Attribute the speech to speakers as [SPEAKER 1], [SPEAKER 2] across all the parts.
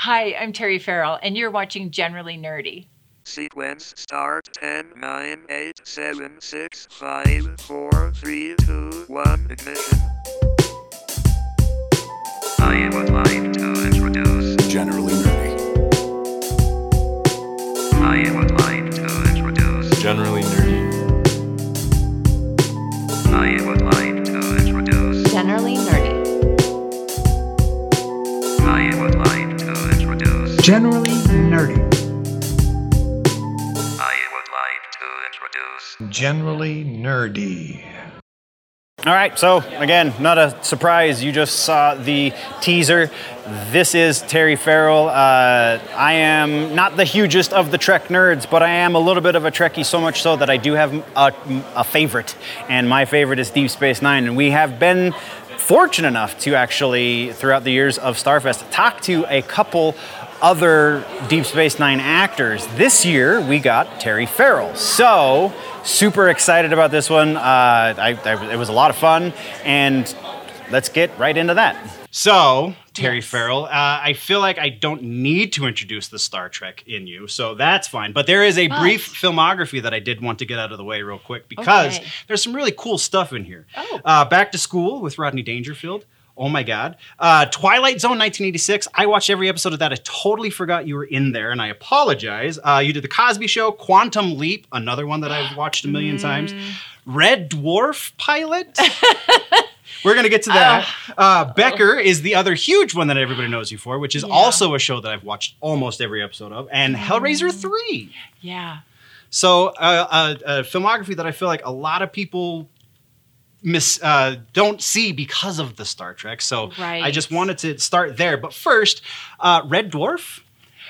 [SPEAKER 1] Hi, I'm Terry Farrell, and you're watching Generally Nerdy.
[SPEAKER 2] Sequence start 10, 9, 8, 7, 6, 5, 4, 3, 2, 1, ignition. I would like to introduce
[SPEAKER 3] Generally Nerdy.
[SPEAKER 2] I would like to introduce
[SPEAKER 3] Generally Nerdy.
[SPEAKER 2] I would like to introduce
[SPEAKER 1] Generally Nerdy.
[SPEAKER 2] I would like to introduce
[SPEAKER 4] Generally Nerdy.
[SPEAKER 2] I would like to introduce
[SPEAKER 4] Generally Nerdy.
[SPEAKER 5] All right, so again, not a surprise. You just saw the teaser. This is Terry Farrell. I am not the hugest of the Trek nerds, but I am a little bit of a Trekkie, so much so that I do have a favorite. And my favorite is Deep Space Nine. And we have been fortunate enough to actually, throughout the years of Starfest, talk to a couple other Deep Space Nine actors. This year, we got Terry Farrell. So, super excited about this one. It was a lot of fun, and let's get right into that. So, Terry Farrell, I feel like I don't need to introduce the Star Trek in you, so that's fine. But there is a brief filmography that I did want to get out of the way real quick, because there's some really cool stuff in here. Back to School with Rodney Dangerfield. Oh my God. Twilight Zone 1986. I watched every episode of that. I totally forgot you were in there, and I apologize. You did The Cosby Show, Quantum Leap, another one that I've watched a million times. Red Dwarf pilot. We're going to get to that. Becker is the other huge one that everybody knows you for, which is also a show that I've watched almost every episode of. And Hellraiser 3.
[SPEAKER 1] Yeah.
[SPEAKER 5] So a filmography that I feel like a lot of people don't see because of the Star Trek. So I just wanted to start there. But first, Red Dwarf.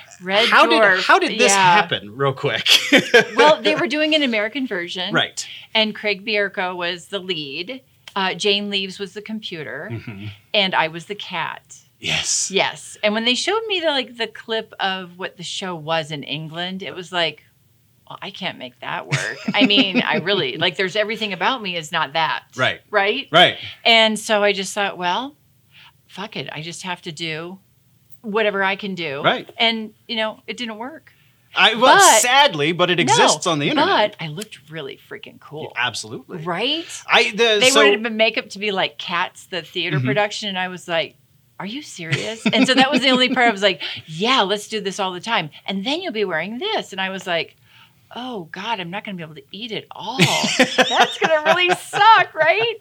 [SPEAKER 5] How did this happen, real quick?
[SPEAKER 1] Well, they were doing an American version.
[SPEAKER 5] Right.
[SPEAKER 1] And Craig Bierko was the lead. Jane Leeves was the computer. And I was the cat.
[SPEAKER 5] Yes.
[SPEAKER 1] Yes. And when they showed me the clip of what the show was in England, it was like, well, I can't make that work. I mean, I really, there's everything about me is not that.
[SPEAKER 5] Right.
[SPEAKER 1] Right?
[SPEAKER 5] Right.
[SPEAKER 1] And so I just thought, well, fuck it. I just have to do whatever I can do.
[SPEAKER 5] Right.
[SPEAKER 1] And, it didn't work.
[SPEAKER 5] Sadly, but it exists on the internet.
[SPEAKER 1] But I looked really freaking cool.
[SPEAKER 5] Yeah, absolutely.
[SPEAKER 1] Right?
[SPEAKER 5] They
[SPEAKER 1] wanted makeup to be like Cats, the theater production, and I was like, are you serious? And so that was the only part I was like, yeah, let's do this all the time. And then you'll be wearing this. And I was like, oh, God, I'm not going to be able to eat it all. That's going to really suck, right?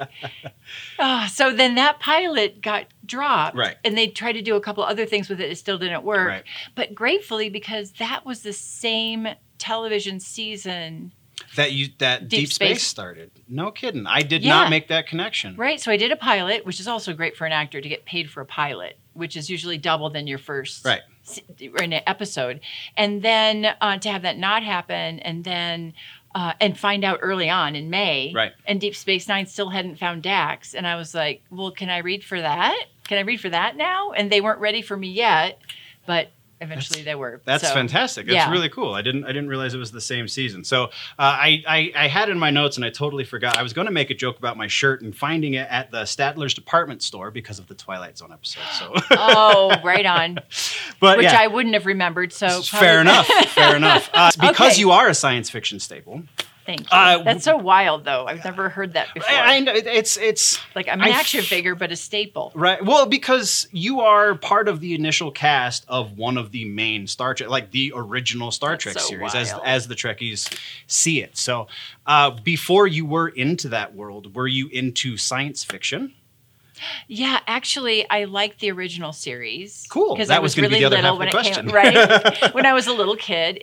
[SPEAKER 1] So then that pilot got dropped.
[SPEAKER 5] Right.
[SPEAKER 1] And they tried to do a couple other things with it. It still didn't work.
[SPEAKER 5] Right.
[SPEAKER 1] But gratefully, because that was the same television season
[SPEAKER 5] that Deep Space started. No kidding. I did not make that connection.
[SPEAKER 1] Right. So I did a pilot, which is also great for an actor to get paid for a pilot, which is usually double than your first in an episode. And then to have that not happen, and then and find out early on in May.
[SPEAKER 5] Right.
[SPEAKER 1] And Deep Space Nine still hadn't found Dax. And I was like, well, can I read for that? Can I read for that now? And they weren't ready for me yet, but eventually they were.
[SPEAKER 5] That's fantastic. That's really cool. I didn't realize it was the same season. So I had it in my notes, and I totally forgot. I was going to make a joke about my shirt and finding it at the Statler's department store because of the Twilight Zone episode. So
[SPEAKER 1] oh, right on.
[SPEAKER 5] But
[SPEAKER 1] which I wouldn't have remembered. So
[SPEAKER 5] fair enough. Fair enough. Because you are a science fiction staple.
[SPEAKER 1] Thank you. That's so wild, though. I've never heard that before.
[SPEAKER 5] I know it's
[SPEAKER 1] like I'm an action figure, but a staple.
[SPEAKER 5] Right. Well, because you are part of the initial cast of one of the main Star Trek, like the original Star Trek series, as the Trekkies see it. So, before you were into that world, were you into science fiction?
[SPEAKER 1] Yeah, actually, I liked the original series.
[SPEAKER 5] Cool.
[SPEAKER 1] Because
[SPEAKER 5] that
[SPEAKER 1] I was
[SPEAKER 5] going to
[SPEAKER 1] really
[SPEAKER 5] be the other
[SPEAKER 1] little
[SPEAKER 5] half
[SPEAKER 1] when
[SPEAKER 5] of the
[SPEAKER 1] it
[SPEAKER 5] question.
[SPEAKER 1] came. Right. When I was a little kid,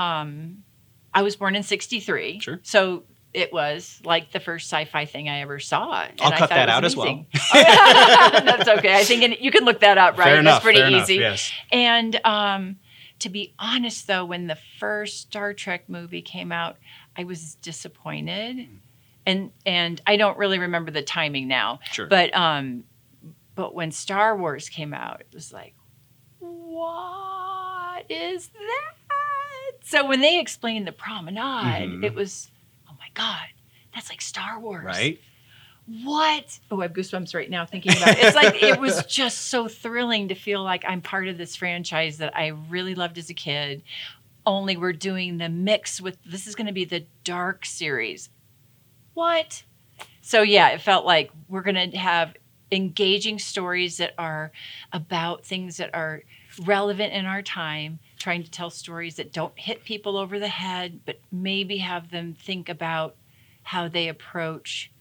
[SPEAKER 1] I was born in 1963.
[SPEAKER 5] Sure.
[SPEAKER 1] So it was like the first sci-fi thing I ever saw. And
[SPEAKER 5] I'll cut that out
[SPEAKER 1] amazing.
[SPEAKER 5] as well.
[SPEAKER 1] That's okay. I think you can look that up, right?
[SPEAKER 5] Fair enough,
[SPEAKER 1] That's pretty
[SPEAKER 5] fair
[SPEAKER 1] easy.
[SPEAKER 5] Enough, yes.
[SPEAKER 1] And to be honest, though, when the first Star Trek movie came out, I was disappointed. And I don't really remember the timing now.
[SPEAKER 5] Sure.
[SPEAKER 1] But when Star Wars came out, it was like, what is that? So when they explained the promenade, it was, oh my God, that's like Star Wars.
[SPEAKER 5] Right.
[SPEAKER 1] what? Oh, I have goosebumps right now thinking about it. It's like, it was just so thrilling to feel like I'm part of this franchise that I really loved as a kid. Only we're doing the mix with, this is going to be the dark series. What? So yeah, it felt like we're going to have engaging stories that are about things that are relevant in our time, trying to tell stories that don't hit people over the head, but maybe have them think about how they approach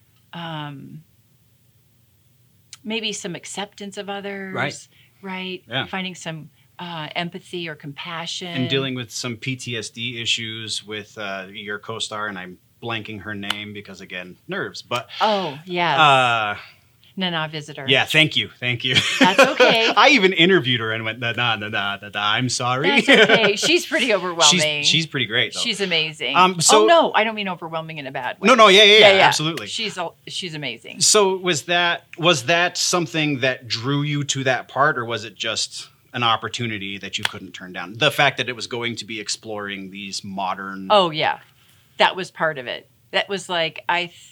[SPEAKER 1] maybe some acceptance of others, right?
[SPEAKER 5] Yeah.
[SPEAKER 1] Finding some empathy or compassion.
[SPEAKER 5] And dealing with some PTSD issues with your co-star, and I'm blanking her name because, again, nerves. But
[SPEAKER 1] oh, yes. Nana Visitor.
[SPEAKER 5] Yeah, thank you.
[SPEAKER 1] That's okay.
[SPEAKER 5] I even interviewed her and went, nah, I'm sorry.
[SPEAKER 1] That's okay. She's pretty overwhelming.
[SPEAKER 5] She's pretty great, though.
[SPEAKER 1] She's amazing.
[SPEAKER 5] So,
[SPEAKER 1] oh, no, I don't mean overwhelming in a bad way.
[SPEAKER 5] No, yeah, absolutely.
[SPEAKER 1] She's amazing.
[SPEAKER 5] So was that something that drew you to that part, or was it just an opportunity that you couldn't turn down? The fact that it was going to be exploring these modern...
[SPEAKER 1] Oh, yeah. That was part of it. That was like,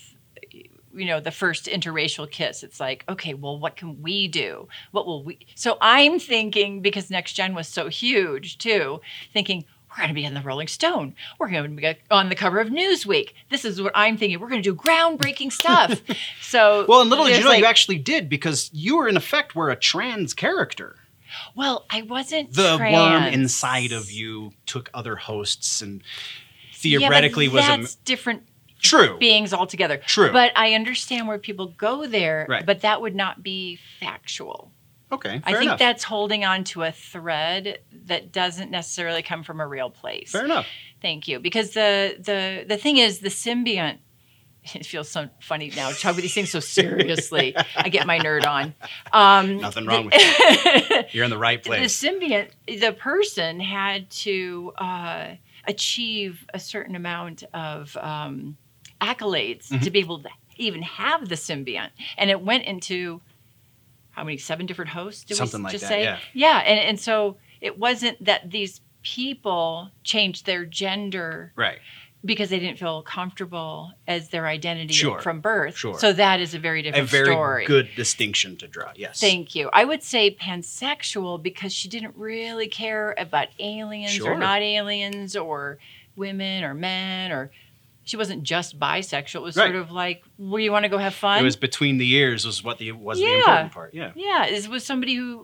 [SPEAKER 1] the first interracial kiss. It's like, okay, well, what can we do? What will we... So I'm thinking, because Next Gen was so huge, too, thinking, we're going to be in the Rolling Stone. We're going to be on the cover of Newsweek. This is what I'm thinking. We're going to do groundbreaking stuff. So...
[SPEAKER 5] Well, and little did you know, you actually did, because you were, in effect, were a trans character.
[SPEAKER 1] Well, I wasn't
[SPEAKER 5] the
[SPEAKER 1] trans.
[SPEAKER 5] worm inside of you took other hosts and theoretically
[SPEAKER 1] yeah, but that's different beings altogether.
[SPEAKER 5] True.
[SPEAKER 1] But I understand where people go there,
[SPEAKER 5] right.
[SPEAKER 1] But that would not be factual.
[SPEAKER 5] Okay,
[SPEAKER 1] I think
[SPEAKER 5] enough.
[SPEAKER 1] That's holding on to a thread that doesn't necessarily come from a real place.
[SPEAKER 5] Fair enough.
[SPEAKER 1] Thank you. Because the thing is, the symbiont, it feels so funny now to talk about these things so seriously. I get my nerd on.
[SPEAKER 5] Nothing wrong with you. You're in the right place.
[SPEAKER 1] The symbiont, the person had to achieve a certain amount of accolades to be able to even have the symbiont. And it went into, how many, 7 different hosts? Did
[SPEAKER 5] Something
[SPEAKER 1] we
[SPEAKER 5] like
[SPEAKER 1] just
[SPEAKER 5] that,
[SPEAKER 1] say?
[SPEAKER 5] yeah.
[SPEAKER 1] Yeah, and so it wasn't that these people changed their gender because they didn't feel comfortable as their identity from birth.
[SPEAKER 5] Sure.
[SPEAKER 1] So that is a very different story.
[SPEAKER 5] A very good distinction to draw, yes.
[SPEAKER 1] Thank you. I would say pansexual because she didn't really care about aliens or not aliens or women or men, or she wasn't just bisexual. It was sort of like, well, you want to go have fun?
[SPEAKER 5] It was between the ears was what the important part. Yeah.
[SPEAKER 1] Yeah. It was somebody who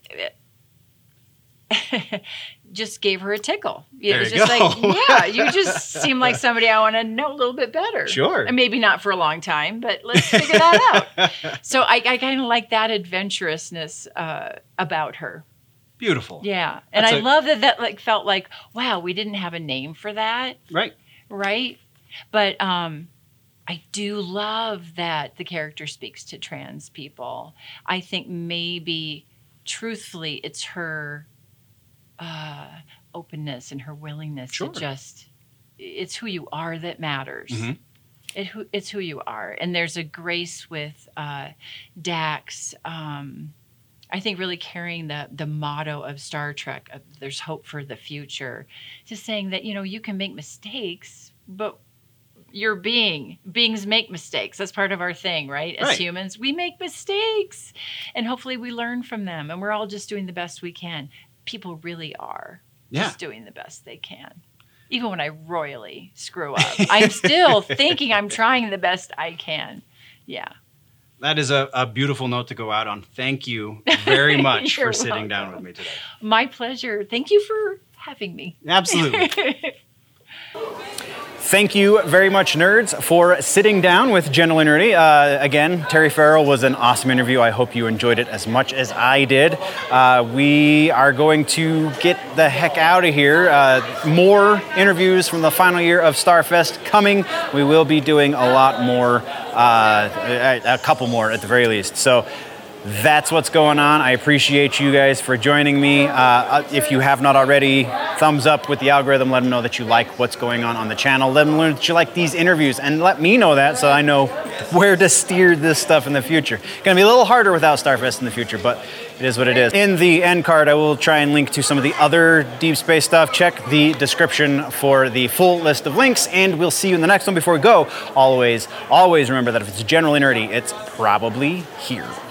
[SPEAKER 1] just gave her a tickle. It was just like, you just seem like somebody I want to know a little bit better.
[SPEAKER 5] Sure.
[SPEAKER 1] And maybe not for a long time, but let's figure that out. So I kind of like that adventurousness about her.
[SPEAKER 5] Beautiful.
[SPEAKER 1] Yeah. And I love that like felt like, wow, we didn't have a name for that.
[SPEAKER 5] Right.
[SPEAKER 1] But I do love that the character speaks to trans people. I think maybe, truthfully, it's her openness and her willingness to just, it's who you are that matters. Mm-hmm. It's who you are. And there's a grace with Dax, I think really carrying the motto of Star Trek, of there's hope for the future. Just saying that, you can make mistakes, but you're beings make mistakes. That's part of our thing, right? As humans, we make mistakes and hopefully we learn from them, and we're all just doing the best we can. People really are just doing the best they can. Even when I royally screw up, I'm still thinking I'm trying the best I can. Yeah.
[SPEAKER 5] That is a beautiful note to go out on. Thank you very much for sitting down with me today.
[SPEAKER 1] My pleasure. Thank you for having me.
[SPEAKER 5] Absolutely. Thank you very much, nerds, for sitting down with General Nerdy. Again, Terry Farrell was an awesome interview. I hope you enjoyed it as much as I did. We are going to get the heck out of here. More interviews from the final year of Starfest coming. We will be doing a lot more, a couple more at the very least. So That's what's going on. I appreciate you guys for joining me. If you have not already, thumbs up with the algorithm. Let them know that you like what's going on the channel. Let them learn that you like these interviews, and let me know that so I know where to steer this stuff in the future. Going to be a little harder without Starfest in the future, but it is what it is. In the end card, I will try and link to some of the other deep space stuff. Check the description for the full list of links, and we'll see you in the next one. Before we go, always remember that if it's generally nerdy, it's probably here.